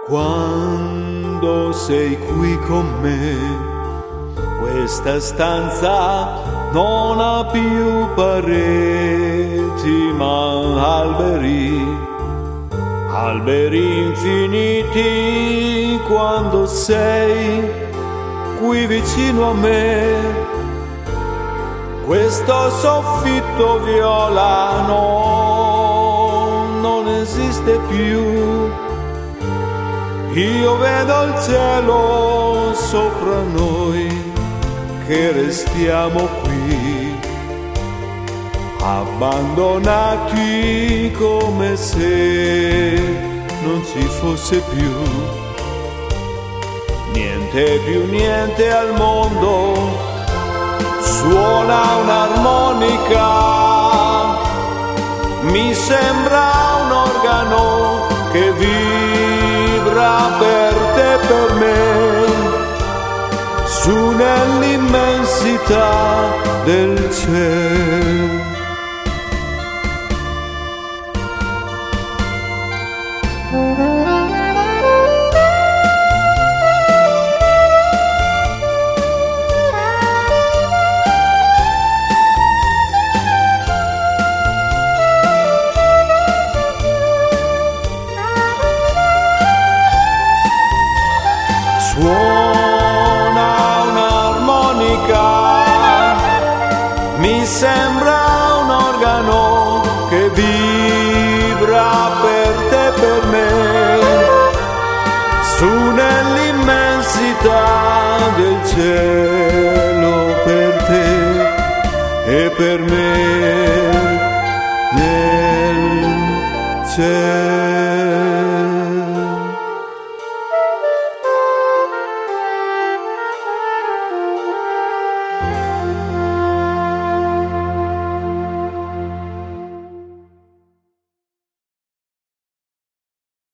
Quando sei qui con me, questa stanza non ha più pareti ma alberi, alberi infiniti. Quando sei qui vicino a me, questo soffitto violano non esiste più. Io vedo il cielo sopra noi, che restiamo qui, abbandonati come se non ci fosse più niente al mondo. Suona un'armonica, mi sembra un organo che vibra per te e per me, su nell'immensità del cielo. Suona un'armonica, mi sembra un organo che vibra per te e per me, su nell'immensità del cielo, per te e per me, nel cielo.